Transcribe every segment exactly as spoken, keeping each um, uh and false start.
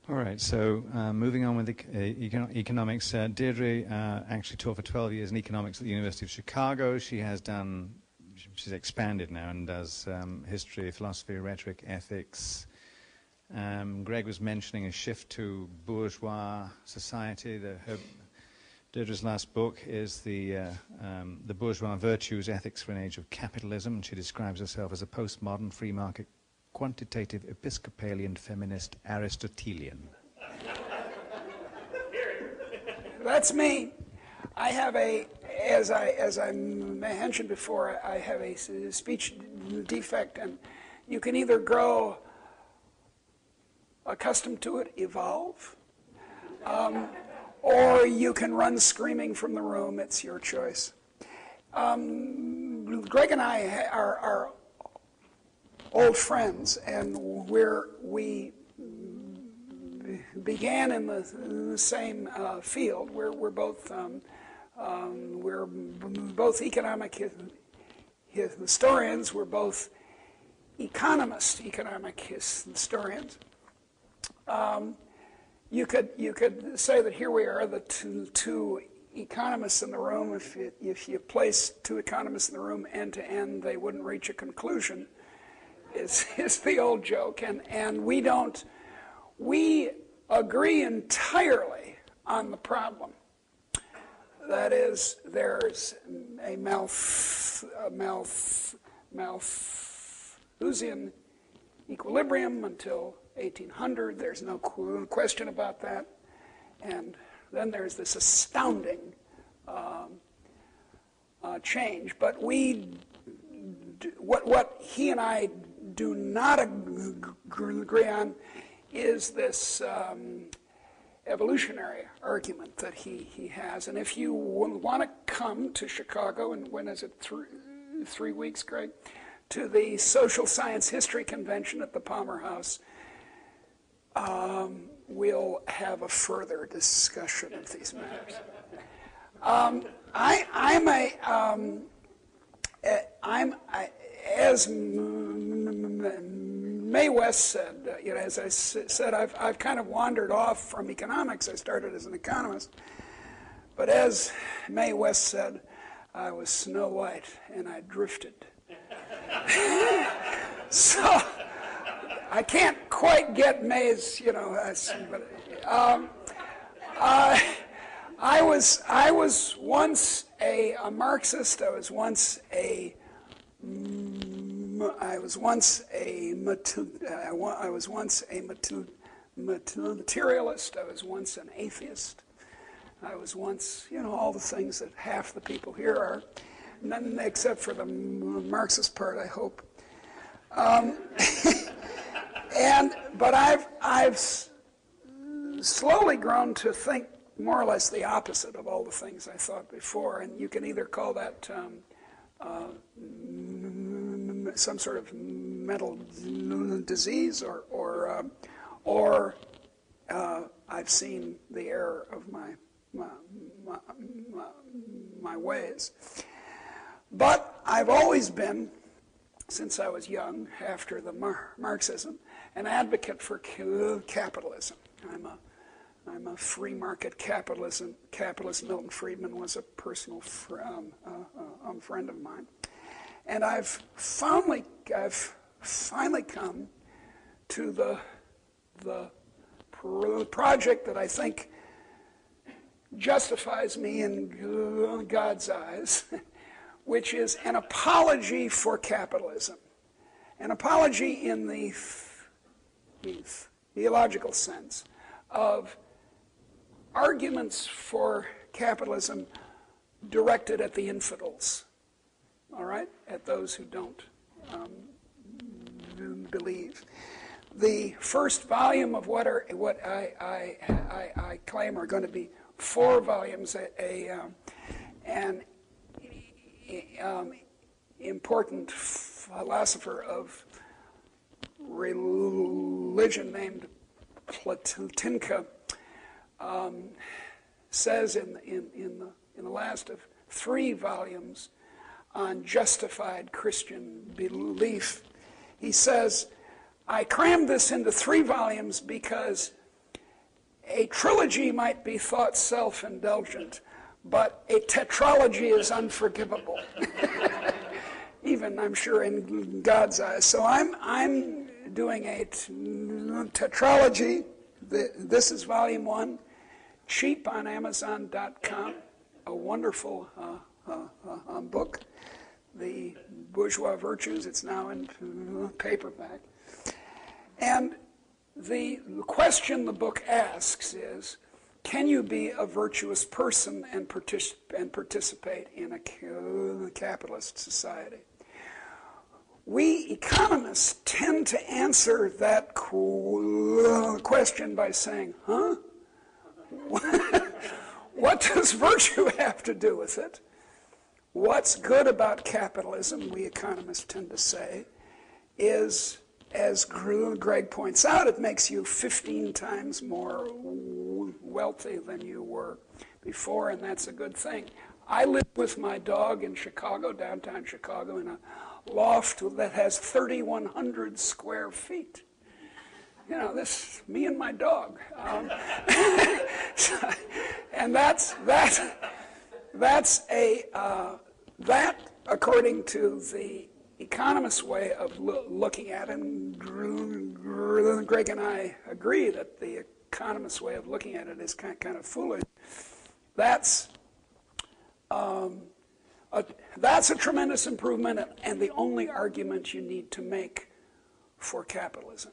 All right, so uh, moving on with the, uh, econ economics, uh, Deirdre uh, actually taught for twelve years in economics at the University of Chicago. She has done, she's expanded now and does um, history, philosophy, rhetoric, ethics. Um, Greg was mentioning a shift to bourgeois society. The, her, Deirdre's last book is the, uh, um, the Bourgeois Virtues, Ethics for an Age of Capitalism, and she describes herself as a postmodern free market quantitative Episcopalian feminist Aristotelian. That's me. I have a, as I as I mentioned before, I have a speech defect, and you can either grow accustomed to it, evolve, um, or you can run screaming from the room. It's your choice. Um, Greg and I are, are old friends, and we're, we began in the, the same uh, field. We're, we're both um, um, we're both economic historians. We're both economists, economic historians. Um, you could you could say that here we are, the two, two economists in the room. If you, if you place two economists in the room end to end, they wouldn't reach a conclusion. Is, is the old joke, and, and we don't, we agree entirely on the problem. That is, there's a Malth, a Malth, Malthusian equilibrium until eighteen hundred, there's no question about that, and then there's this astounding um, uh, change, but we, do, what, what he and I do not agree on is this um, evolutionary argument that he, he has. And if you want to come to Chicago, and when is it, three, three weeks, Greg, to the Social Science History Convention at the Palmer House, um, we'll have a further discussion of these matters. Um, I, I'm a, um, I'm, I, as Mae West said, uh, you know, as I s said, I've, I've kind of wandered off from economics. I started as an economist. But as Mae West said, I was Snow White and I drifted. So I can't quite get Mae's, you know, uh, but, um, uh, I was, I was once a, a Marxist. I was once a I was once a I was once a materialist. I was once an atheist. I was once, you know, all the things that half the people here are, none except for the Marxist part, I hope. Um, and but I've I've slowly grown to think more or less the opposite of all the things I thought before, and you can either call that um, uh, some sort of mental disease, or or um, or uh, I've seen the error of my my, my my my ways. But I've always been, since I was young, after the Mar Marxism, an advocate for capitalism. I'm a I'm a free market capitalism capitalist. Milton Friedman was a personal fr um, uh, uh, um, friend of mine. And I've finally, I've finally come to the, the pro project that I think justifies me in God's eyes, which is an apology for capitalism. An apology in the, the theological sense of arguments for capitalism directed at the infidels. All right, at those who don't um, believe. The first volume of what are what I I, I, I claim are going to be four volumes. A, a um, an um, important philosopher of religion named Plotkinka um, says in in in the in the last of three volumes on justified Christian belief, he says, I crammed this into three volumes because a trilogy might be thought self-indulgent, but a tetralogy is unforgivable. Even, I'm sure, in God's eyes. So I'm, I'm doing a tetralogy. This is volume one, cheap on Amazon dot com, a wonderful uh, uh, uh, book. The Bourgeois Virtues, it's now in paperback. And the question the book asks is, can you be a virtuous person and, partic- and participate in a capitalist society? We economists tend to answer that question by saying, huh? What does virtue have to do with it? What's good about capitalism, we economists tend to say, is, as Greg points out, it makes you fifteen times more wealthy than you were before, and that's a good thing. I live with my dog in Chicago, downtown Chicago, in a loft that has thirty-one hundred square feet. You know, this, me and my dog. Um, and that's, that's, that's a, uh, that, according to the economist's way of lo- looking at it, and Greg and I agree that the economist's way of looking at it is kind, kind of foolish. That's, um, a, that's a tremendous improvement, and the only argument you need to make for capitalism.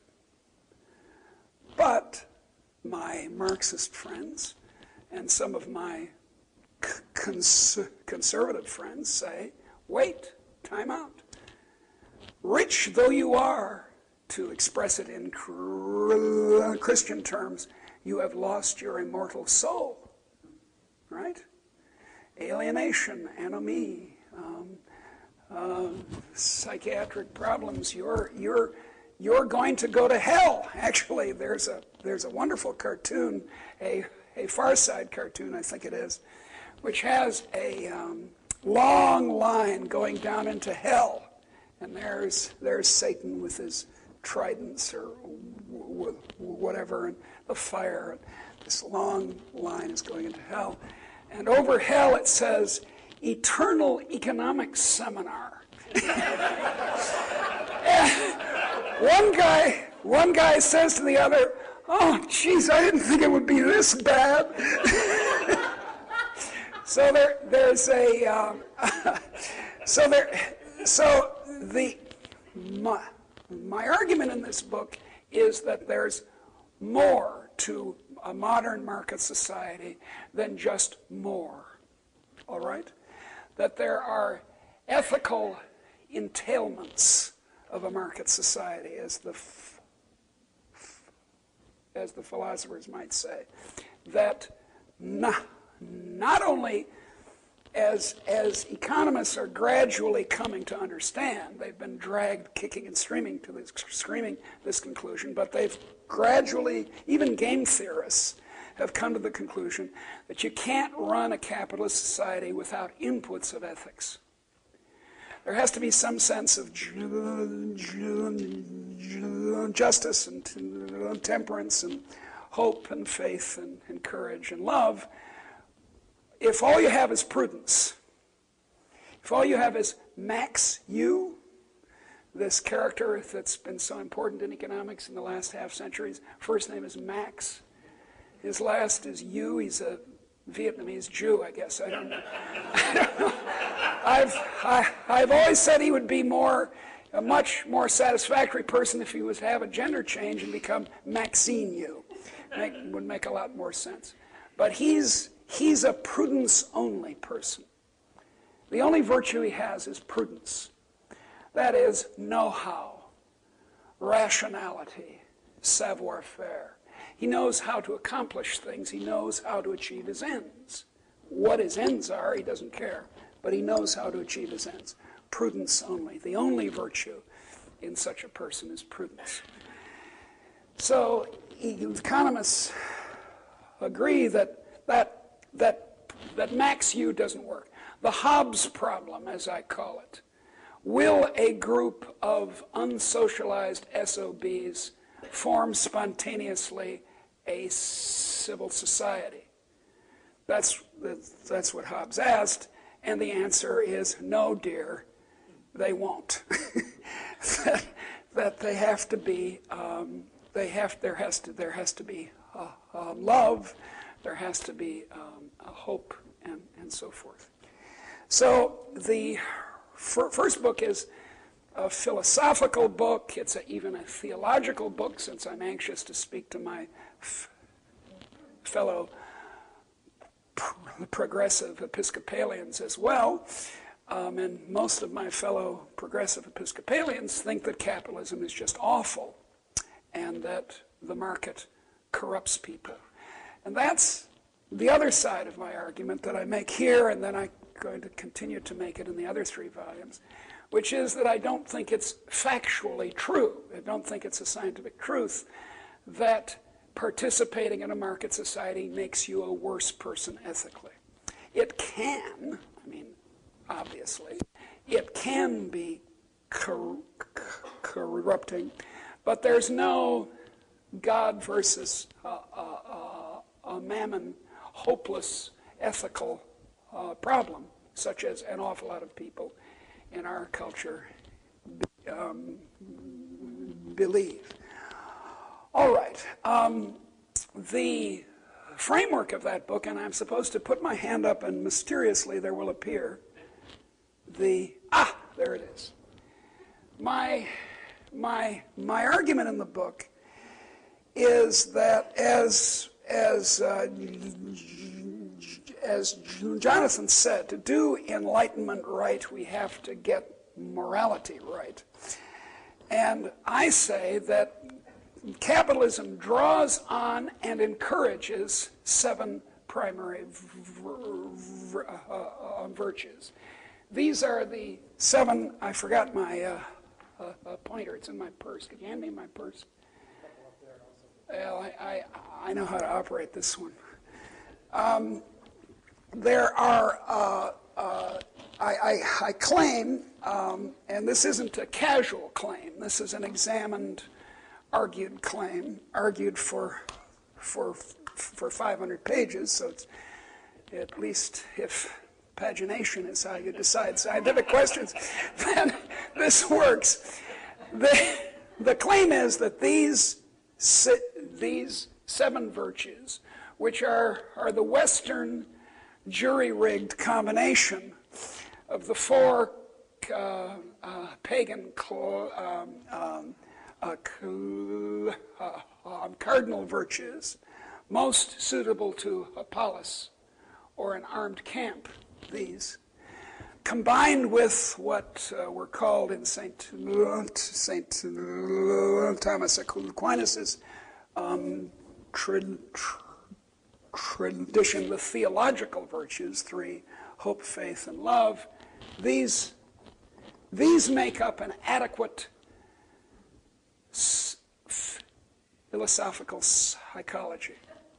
But my Marxist friends and some of my cons- conservative friends say, wait, time out. Rich though you are, to express it in cr- Christian terms, you have lost your immortal soul, right? Alienation, anomie, um, uh, psychiatric problems, you're, you're, you're going to go to hell. Actually, there's a, there's a wonderful cartoon, a, a Far Side cartoon, I think it is, which has a um, long line going down into hell. And there's, there's Satan with his tridents or w- w- whatever, and the fire. And this long line is going into hell. And over hell it says, Eternal Economics Seminar. one guy, one guy says to the other, oh, geez, I didn't think it would be this bad. so there, there's a, um, so there, so the, my, my argument in this book is that there's more to a modern market society than just more, all right? That there are ethical entailments of a market society, as the f- f- as the philosophers might say, that not, not only as, as economists are gradually coming to understand, they've been dragged kicking and screaming to this, screaming this conclusion, but they've gradually, even game theorists have come to the conclusion that you can't run a capitalist society without inputs of ethics. There has to be some sense of justice and temperance and hope and faith and, and courage and love. If all you have is prudence, if all you have is Max U, this character that's been so important in economics in the last half centuries, first name is Max, his last is U, he's a Vietnamese Jew, I guess, I don't know. I don't know. I've, I, I've always said he would be more, a much more satisfactory person if he was to have a gender change and become Maxine U. Make, would make a lot more sense. But he's, he's a prudence-only person. The only virtue he has is prudence. That is know-how, rationality, savoir-faire. He knows how to accomplish things. He knows how to achieve his ends. What his ends are, he doesn't care, but he knows how to achieve his ends. Prudence only. The only virtue in such a person is prudence. So economists agree that that that that Max U doesn't work. The Hobbes problem, as I call it. Will a group of unsocialized S O Bs form spontaneously a civil society? That's, that's what Hobbes asked, and the answer is no, dear, they won't. that, that they have to be, um, they have, there has to, there has to be uh, uh, love, there has to be um, a hope, and, and so forth. So the fir- first book is a philosophical book. It's a, even a theological book, since I'm anxious to speak to my f- fellow pr- progressive Episcopalians as well. Um, and most of my fellow progressive Episcopalians think that capitalism is just awful and that the market corrupts people. And that's the other side of my argument that I make here, and then I'm going to continue to make it in the other three volumes, which is that I don't think it's factually true. I don't think it's a scientific truth that participating in a market society makes you a worse person ethically. It can, I mean, obviously, it can be cor- corrupting, but there's no God versus uh, uh, uh, a mammon, hopeless ethical uh, problem, such as an awful lot of people in our culture um, believe. All right. Um, the framework of that book, and I'm supposed to put my hand up and mysteriously there will appear the, ah, there it is. My, my, my argument in the book is that as, as, uh, as Jonathan said, to do enlightenment right, we have to get morality right. And I say that capitalism draws on and encourages seven primary v- uh, uh, virtues. These are the seven, I forgot my uh, uh, uh, pointer, it's in my purse. Could you hand me my purse? Well, I, I, I know how to operate this one. Um, there are, uh, uh, I, I, I claim, um, and this isn't a casual claim, this is an examined, argued claim, argued for, for, for five hundred pages, so it's at least if pagination is how you decide scientific questions, then this works. The, the claim is that these, these seven virtues, which are, are the Western jury-rigged combination of the four uh, uh, pagan cl- um, um, uh, cl- uh, um, cardinal virtues, most suitable to a polis or an armed camp, these, combined with what uh, were called in Saint Saint Thomas Aquinas' um, tra- tra- tradition, the theological virtues, three, hope, faith, and love. These, these make up an adequate s- philosophical psychology.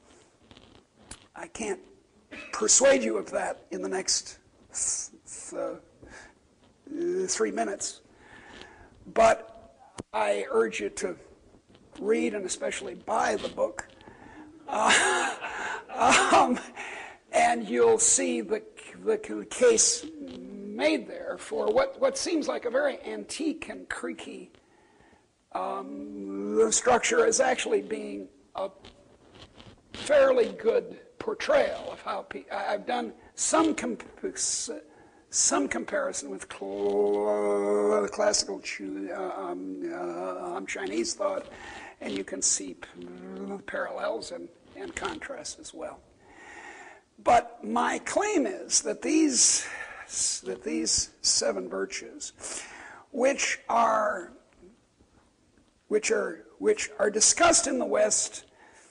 I can't persuade you of that in the next th- th- three minutes, but I urge you to read and especially buy the book, uh, um, and you'll see the, the case made there for what, what seems like a very antique and creaky um, structure as actually being a fairly good portrayal of how pe- I've done some comp- some comparison with cl- classical uh, um, uh, Chinese thought, and you can see p- parallels and, and contrasts as well. But my claim is that these that these seven virtues, which are which are which are discussed in the West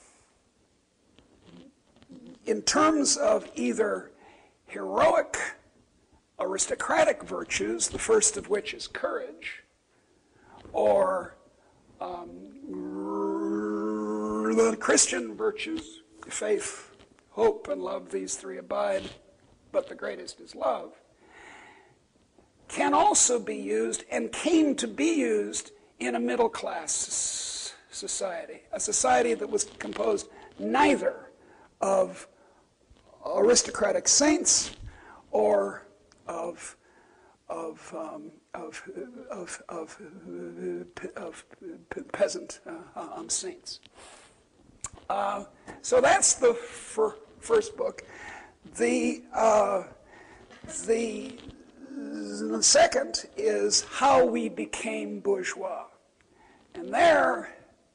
in terms of either heroic, aristocratic virtues, the first of which is courage, or um, the Christian virtues, faith, hope, and love, these three abide, but the greatest is love, can also be used and came to be used in a middle-class society, a society that was composed neither of aristocratic saints or of of um, of, of, of, of peasant uh, um, saints. Uh, so that's the fir first book. The uh, the the second is How We Became Bourgeois, and there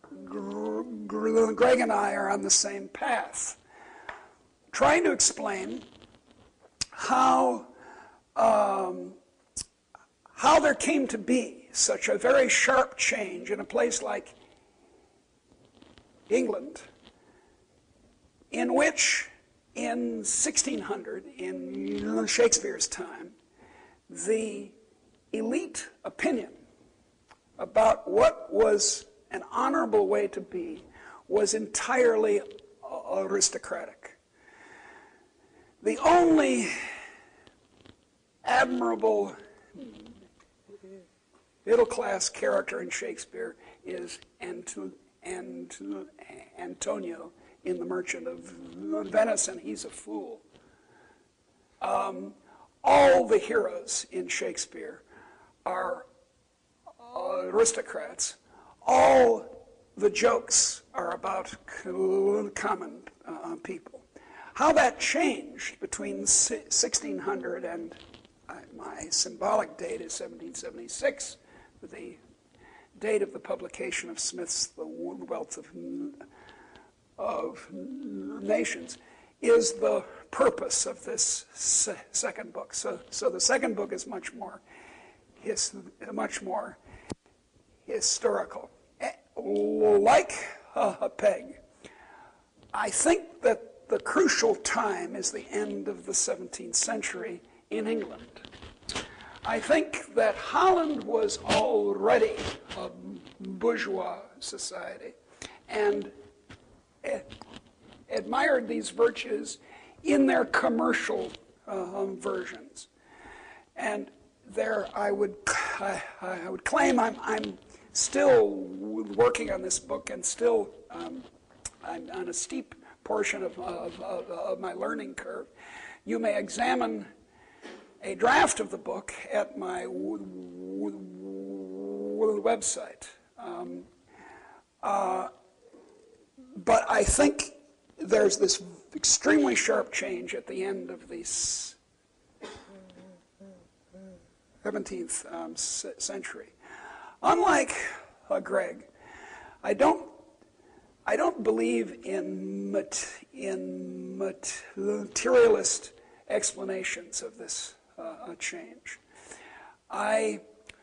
Greg and I are on the same path, trying to explain how um, how there came to be such a very sharp change in a place like England, in which in sixteen hundred, in Shakespeare's time, the elite opinion about what was an honorable way to be was entirely aristocratic. The only admirable middle-class character in Shakespeare is Anto Anto Antonio in The Merchant of Venice, and he's a fool. Um, all the heroes in Shakespeare are aristocrats. All the jokes are about common uh, people. How that changed between sixteen hundred and uh, my symbolic date is seventeen seventy-six, the date of the publication of Smith's The Wealth of, of Nations, is the purpose of this se second book. So, so the second book is much more, his, much more historical. Like uh, Peg, I think that the crucial time is the end of the seventeenth century in England. I think that Holland was already a bourgeois society and admired these virtues in their commercial uh, versions. And there, I would, I, I would claim I'm, I'm still working on this book and still um, I'm on a steep portion of, of, of, of my learning curve. You may examine a draft of the book at my w w website. Um, uh, but I think there's this extremely sharp change at the end of the seventeenth um, century. Unlike uh, Greg, I don't, I don't believe in, mat in materialist explanations of this uh, change. I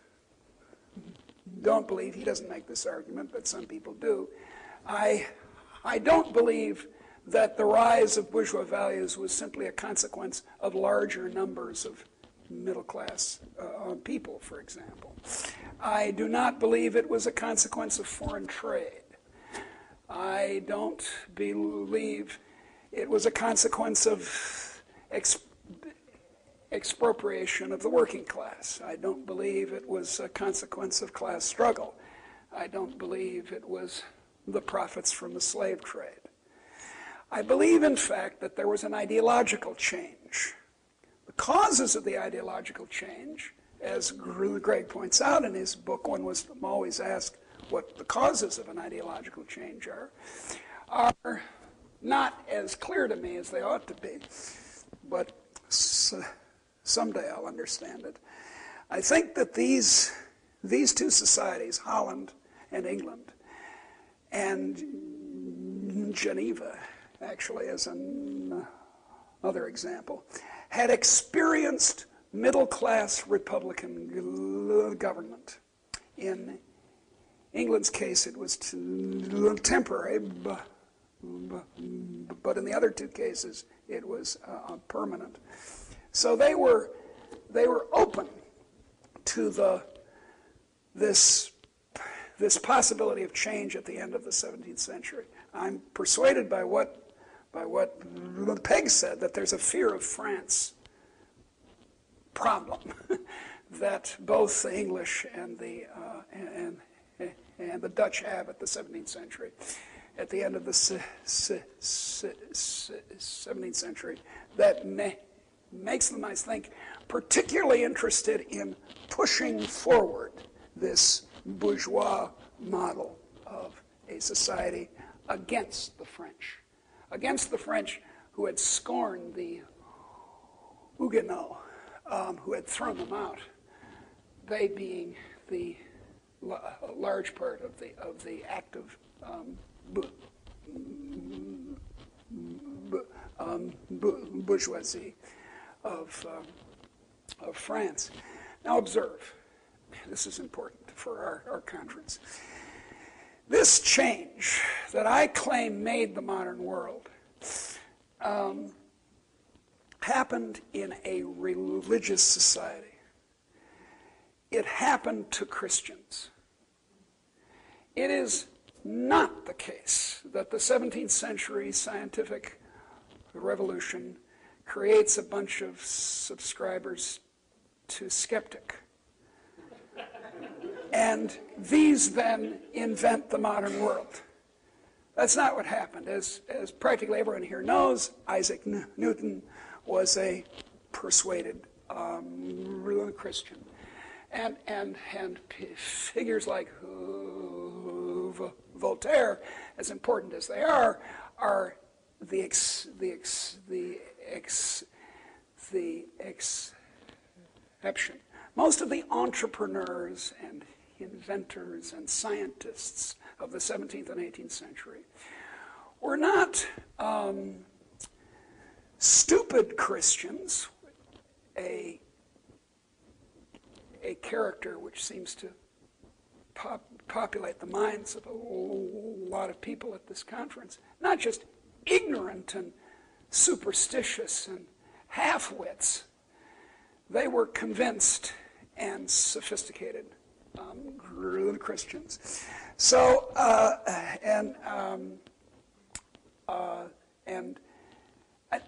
don't believe, he doesn't make this argument, but some people do, I, I don't believe that the rise of bourgeois values was simply a consequence of larger numbers of middle-class uh, people, for example. I do not believe it was a consequence of foreign trade. I don't believe it was a consequence of ex expropriation of the working class. I don't believe it was a consequence of class struggle. I don't believe it was the profits from the slave trade. I believe, in fact, that there was an ideological change. The causes of the ideological change, as Greg points out in his book, one was always asked what the causes of an ideological change are, are not as clear to me as they ought to be, but someday I'll understand it. I think that these, these two societies, Holland and England, and Geneva, actually, as an, another example, had experienced middle-class Republican government. In England's case, it was temporary, but in the other two cases, it was uh, permanent. So they were, they were open to the, this, this possibility of change at the end of the seventeenth century. I'm persuaded by what, by what Peg said, that there's a fear of France problem that both the English and the, uh, and, and the Dutch have at the seventeenth century. at the end of the seventeenth century that ma makes them, I think, particularly interested in pushing forward this bourgeois model of a society against the French, against the French who had scorned the Huguenots, um, who had thrown them out, they being the large part of the of the active um, bu bu um, bu bourgeoisie of um, of France. Now observe, this is important for our, our conference. This change that I claim made the modern world um, happened in a religious society. It happened to Christians. It is not the case that the seventeenth century scientific revolution creates a bunch of subscribers to skeptic. And these then invent the modern world. That's not what happened. As, as practically everyone here knows, Isaac Newton was a persuaded um, Christian. And, and, and figures like uh, Voltaire, as important as they are, are the ex, the ex, the ex, the exception. Most of the entrepreneurs and inventors and scientists of the seventeenth and eighteenth century were not um, stupid Christians, a, a character which seems to pop, populate the minds of a lot of people at this conference, not just ignorant and superstitious and half-wits. They were convinced and sophisticated um, Christians. So, uh, and um, uh, and uh,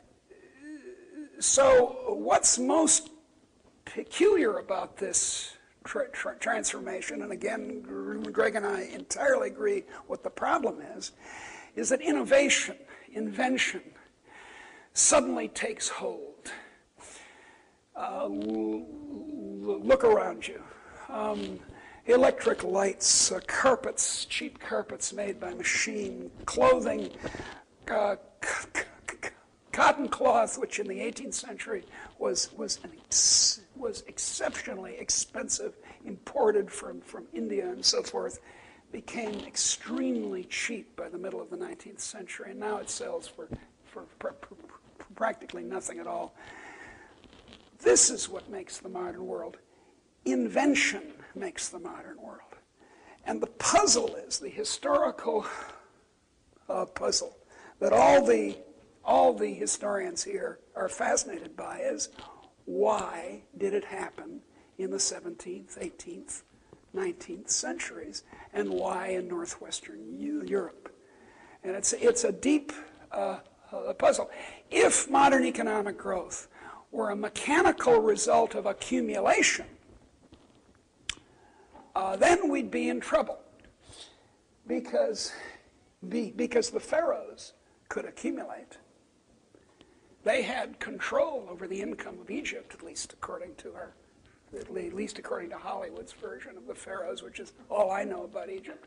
so, what's most peculiar about this tra tra transformation, and again, Greg and I entirely agree what the problem is, is that innovation, invention, suddenly takes hold. Uh, look around you. Um, electric lights, uh, carpets, cheap carpets made by machine, clothing, uh, cotton cloth, which in the eighteenth century was was an ex was exceptionally expensive, imported from from India and so forth, became extremely cheap by the middle of the nineteenth century, and now it sells for for pr pr pr practically nothing at all. This is what makes the modern world. Invention makes the modern world. And the puzzle is, the historical uh, puzzle, that all the, all the historians here are fascinated by is, why did it happen in the seventeenth, eighteenth, nineteenth centuries, and why in northwestern Europe? And it's, it's a deep uh, uh, puzzle. If modern economic growth were a mechanical result of accumulation, uh, then we'd be in trouble, because, be, because the pharaohs could accumulate. They had control over the income of Egypt, at least according to our, at least according to Hollywood's version of the pharaohs, which is all I know about Egypt.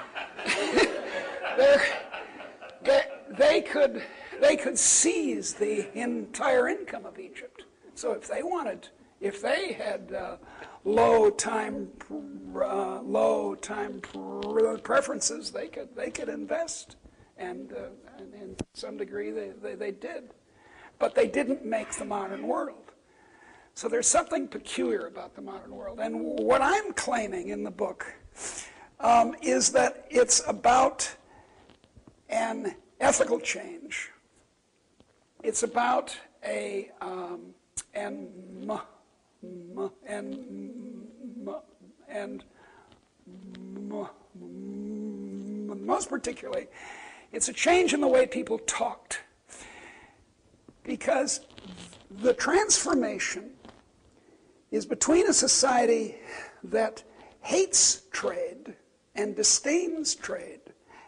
they, they could they could seize the entire income of Egypt. So if they wanted, if they had uh, low time uh, low time preferences, they could they could invest, and, uh, and in some degree they, they they did, but they didn't make the modern world. So there's something peculiar about the modern world, and what I'm claiming in the book um, is that it's about an ethical change. It's about a um, and m m and m and m m most particularly, it's a change in the way people talked, because the transformation is between a society that hates trade and disdains trade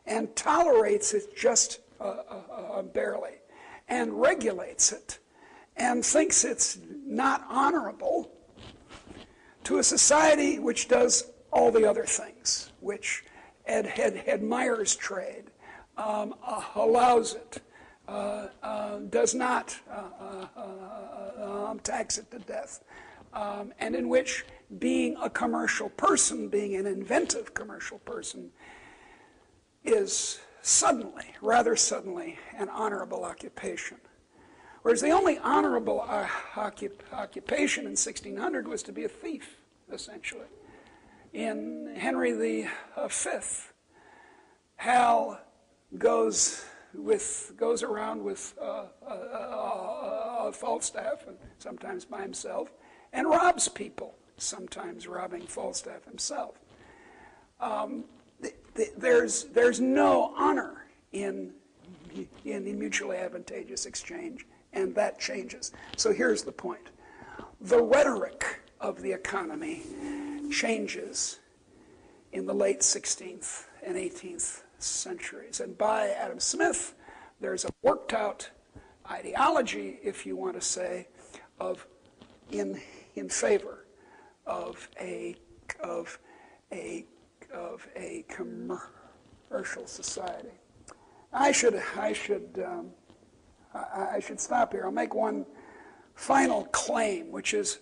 and tolerates it just uh, uh, uh, barely, and regulates it, and thinks it's not honorable, to a society which does all the other things, which ad, ad, admires trade, um, uh, allows it, uh, uh, does not uh, uh, uh, um, tax it to death, um, and in which being a commercial person, being an inventive commercial person, is suddenly, rather suddenly, an honorable occupation. Whereas the only honorable uh, occup occupation in sixteen hundred was to be a thief, essentially. In Henry the Fifth, Hal goes with goes around with uh, uh, uh, Falstaff, and sometimes by himself, and robs people, sometimes robbing Falstaff himself. Um, th th there's there's no honor in in the mutually advantageous exchange, and that changes. So here's the point: the rhetoric of the economy changes in the late sixteenth and eighteenth centuries. And by Adam Smith, there's a worked out ideology, if you want to say, of in in favor of a of a of a commercial society. I should I should um, I, I should stop here. I'll make one final claim, which is,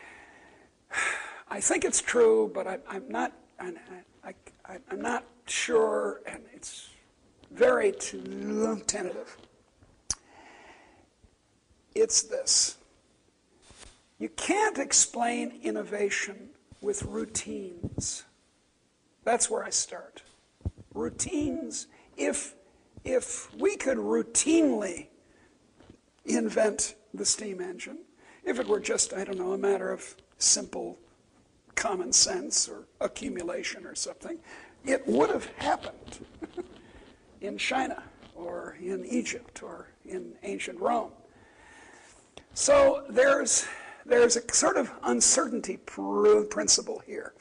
I think it's true, but I, I'm not. I, I, I, I'm not sure, and it's very tentative. It's this: you can't explain innovation with routines. That's where I start. Routines. If if we could routinely invent the steam engine, if it were just, I don't know, a matter of simple common sense or accumulation or something, it would have happened in China or in Egypt or in ancient Rome. So there's, there's a sort of uncertainty pr principle here.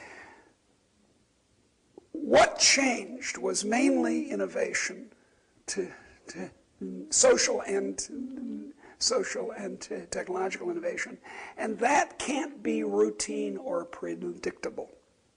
What changed was mainly innovation to, to social and social and technological innovation, and that can't be routine or predictable.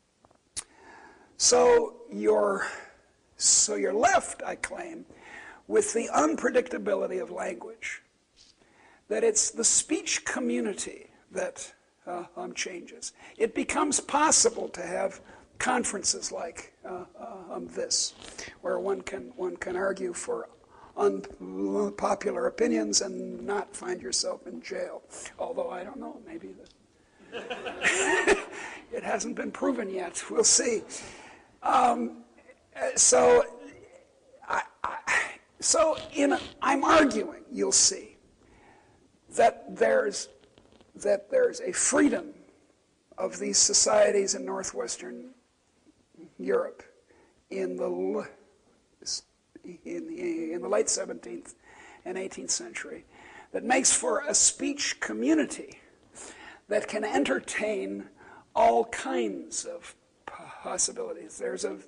So you're, so you're left, I claim, with the unpredictability of language, that it's the speech community that uh, um, changes. It becomes possible to have conferences like uh, uh, um, this, where one can, one can argue for unpopular opinions and not find yourself in jail. Although I don't know, maybe the it hasn't been proven yet. We'll see. Um, so, I, I, so in a, I'm arguing, you'll see, that there's that there's a freedom of these societies in northwestern Europe in the In the, in the late seventeenth and eighteenth century that makes for a speech community that can entertain all kinds of possibilities. There's a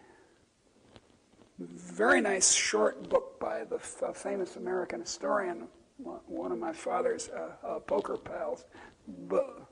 very nice short book by the f famous American historian, one of my father's uh, uh, poker pals, Bud,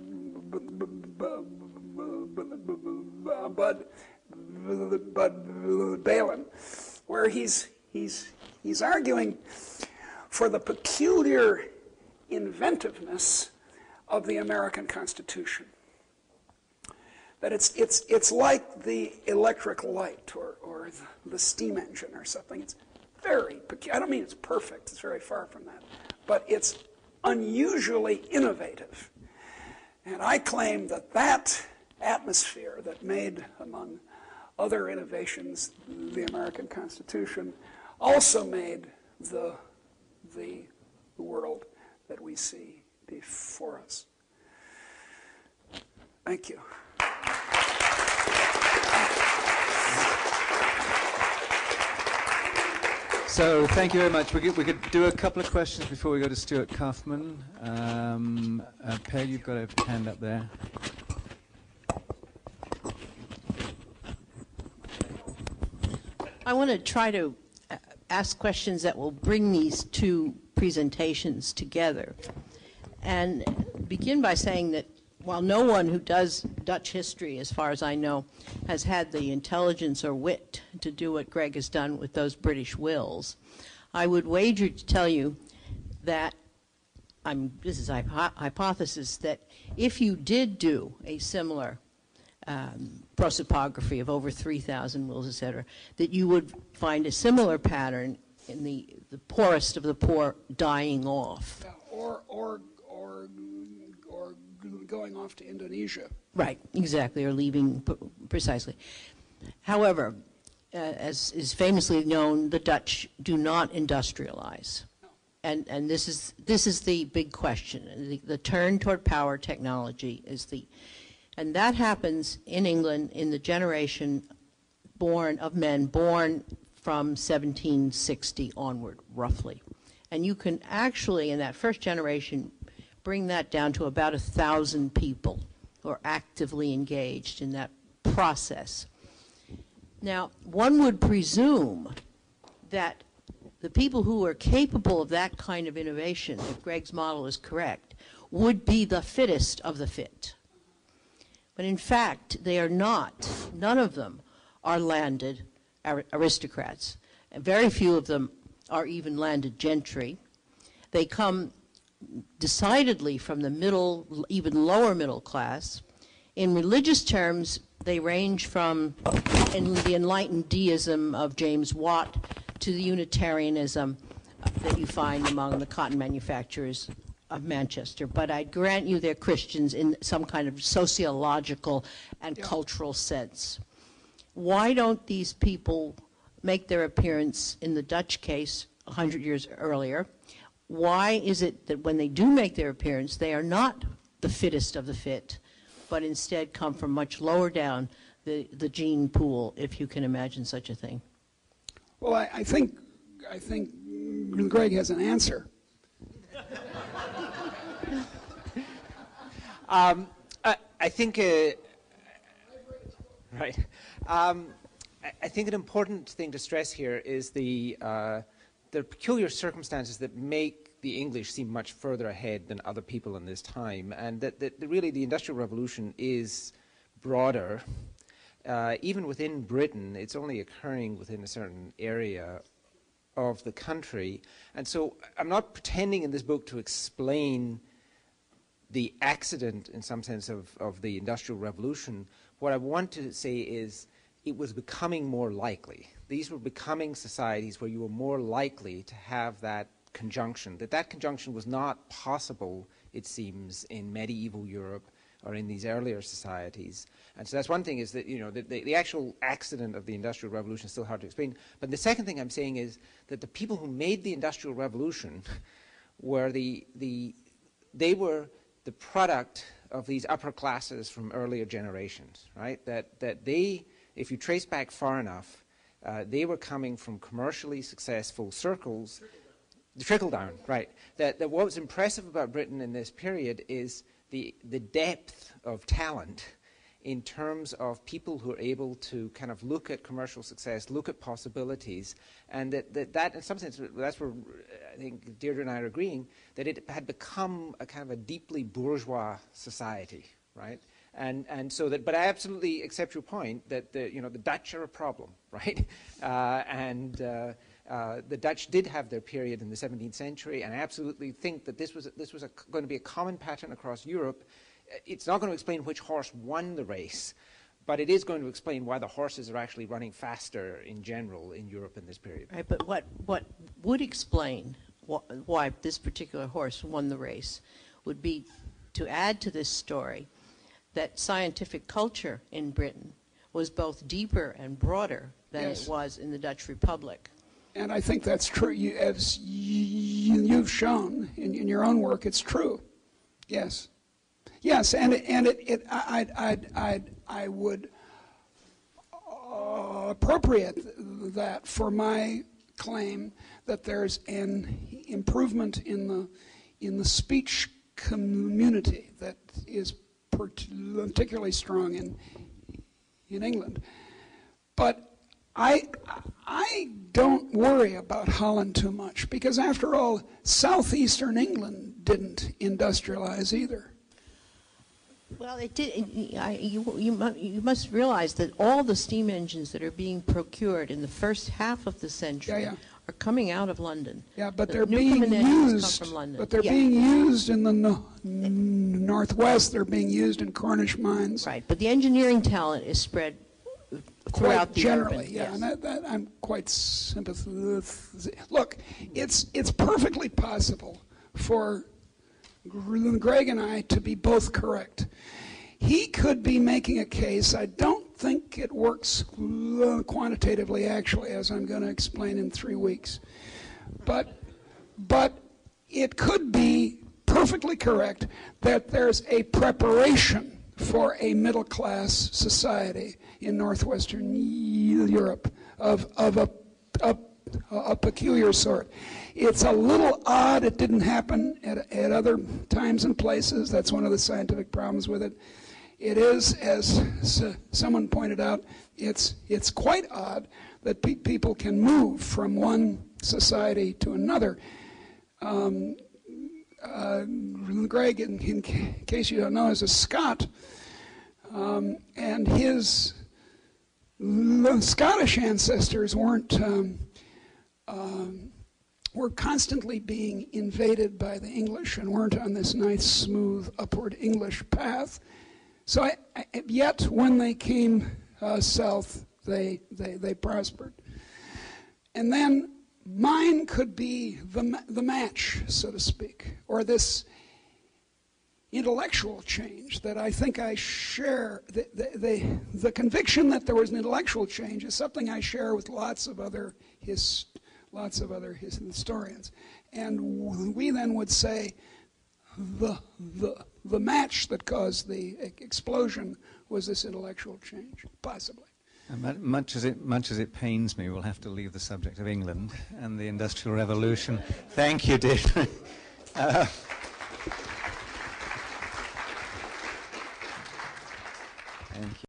Bud Balin, where he's, he's, he's arguing for the peculiar inventiveness of the American Constitution. That it's, it's, it's like the electric light or, or the, the steam engine or something. It's very peculiar. I don't mean it's perfect. It's very far from that. But it's unusually innovative. And I claim that that atmosphere that made, among other innovations, the American Constitution, also made the, the world that we see before us. Thank you. So thank you very much. We could, we could do a couple of questions before we go to Stuart Kaufman. Um, uh, Peg, you've got a hand up there. I want to try to uh, ask questions that will bring these two presentations together. And begin by saying that while no one who does Dutch history, as far as I know, has had the intelligence or wit to do what Greg has done with those British wills, I would wager to tell you that, I'm, this is a hypo hypothesis, that if you did do a similar um, prosopography of over three thousand wills, et cetera, that you would find a similar pattern in the, the poorest of the poor dying off. Or, or, or, or going off to Indonesia. Right, exactly, or leaving, precisely. However, uh, as is famously known, the Dutch do not industrialize. No. And, and this is, this is the big question. The, the turn toward power technology is the, and that happens in England in the generation born of men born from seventeen sixty onward, roughly. And you can actually, in that first generation, bring that down to about a thousand people who are actively engaged in that process. Now, one would presume that the people who are capable of that kind of innovation, if Greg's model is correct, would be the fittest of the fit. But in fact, they are not. None of them are landed aristocrats. And very few of them are even landed gentry. They come decidedly from the middle, even lower middle class. In religious terms, they range from in the enlightened deism of James Watt to the Unitarianism that you find among the cotton manufacturers of Manchester. But I grant you they're Christians in some kind of sociological and yeah. cultural sense. Why don't these people make their appearance in the Dutch case a hundred years earlier? Why is it that when they do make their appearance, they are not the fittest of the fit, but instead come from much lower down the, the gene pool, if you can imagine such a thing? Well, I, I think I think Greg has an answer. um, I, I think, uh, right. Um, I, I think an important thing to stress here is the uh, the peculiar circumstances that make the English seem much further ahead than other people in this time, and that, that really the Industrial Revolution is broader. Uh, even within Britain, it's only occurring within a certain area of the country. And so I'm not pretending in this book to explain the accident, in some sense, of, of the Industrial Revolution. What I want to say is it was becoming more likely. These were becoming societies where you were more likely to have that conjunction, that that conjunction was not possible, it seems, in medieval Europe or in these earlier societies. And so that's one thing, is that, you know, the, the, the actual accident of the Industrial Revolution is still hard to explain. But the second thing I'm saying is that the people who made the Industrial Revolution were the, the, they were the product of these upper classes from earlier generations, right? That, that they, if you trace back far enough, uh, they were coming from commercially successful circles. The trickle down, right. That, that what was impressive about Britain in this period is the, the depth of talent in terms of people who are able to kind of look at commercial success, look at possibilities, and that, that, that in some sense, that's where I think Deirdre and I are agreeing, that it had become a kind of a deeply bourgeois society, right? And, and so that, but I absolutely accept your point that the, you know, the Dutch are a problem, right? Uh, and uh, uh, the Dutch did have their period in the seventeenth century, and I absolutely think that this was, this was a, going to be a common pattern across Europe. It's not going to explain which horse won the race, but it is going to explain why the horses are actually running faster in general in Europe in this period. Right, but what, what would explain wh why this particular horse won the race would be to add to this story that scientific culture in Britain was both deeper and broader than yes. it was in the Dutch Republic. And I think that's true. You, as you've shown in, in your own work, it's true. Yes. Yes, and it, and it, it I, I, I, I would uh, appropriate that for my claim that there's an improvement in the in the speech community that is particularly strong in in England. But I, I don't worry about Holland too much because, after all, southeastern England didn't industrialize either. Well, it did. It, I, you, you, mu- you must realize that all the steam engines that are being procured in the first half of the century Yeah, yeah. are coming out of London. Yeah, but The they're being Newcomen engines used. come from London. But they're Yeah. being used in the no, n- northwest. They're being used in Cornish mines. Right, but the engineering talent is spread throughout Quite the generally, urban. yeah, Yes. and that, that I'm quite sympathetic. Look, it's it's perfectly possible for Greg and I to be both correct. He could be making a case. I don't think it works quantitatively, actually, as I'm going to explain in three weeks. But, but it could be perfectly correct that there's a preparation for a middle-class society in northwestern Europe of, of a, a, a peculiar sort. It's a little odd it didn't happen at, at other times and places. That's one of the scientific problems with it. It is, as someone pointed out, it's, it's quite odd that pe people can move from one society to another. Um, uh, Greg, in, in case you don't know, is a Scot, um, and his Scottish ancestors weren't um, um, were constantly being invaded by the English and weren't on this nice, smooth, upward English path. So I, I, yet, when they came uh, south, they, they, they prospered. And then mine could be the, the match, so to speak, or this intellectual change that I think I share. The, the, the, the conviction that there was an intellectual change is something I share with lots of other, his, lots of other his historians. And we then would say, The, the, the match that caused the explosion was this intellectual change, possibly. And much as it much as it pains me, we'll have to leave the subject of England and the Industrial Revolution. Thank you, Deirdre. Uh, thank you.